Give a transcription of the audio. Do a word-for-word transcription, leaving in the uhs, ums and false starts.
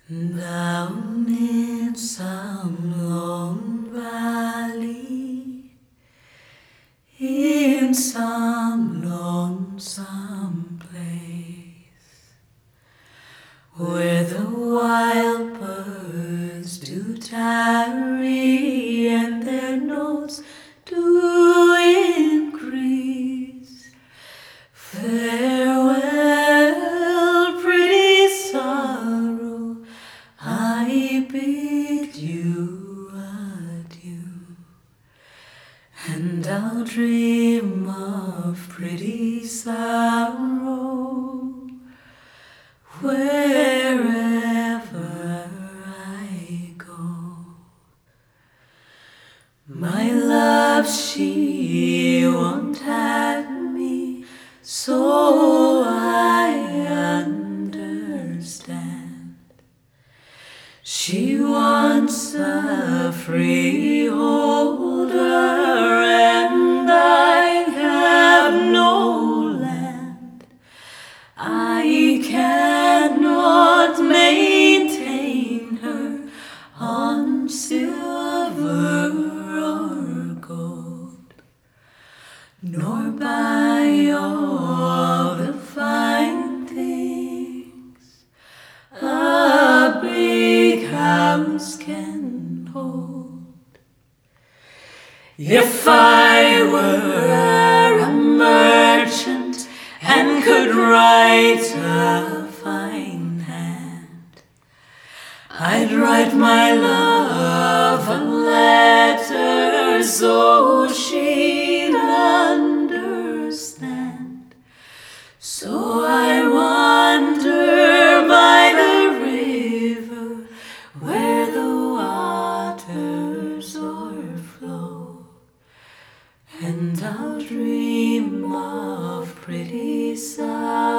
Down in some lone valley, in some lonesome place, where the wild birds do tarry and their notes do increase. Farewell, pretty sorrow, I bid you adieu, and I'll dream of pretty sorrow wherever I go. My love, she won't have me, so I understand. She wants a freeholder, and I have no land. I cannot maintain her on silver or gold, nor buy all the fine things a big house can hold. If I were a merchant and could write a fine hand, I'd write my love a letter so she'd understand. So I wander by the river where the waters o'erflow, and I'll dream of pretty sorrow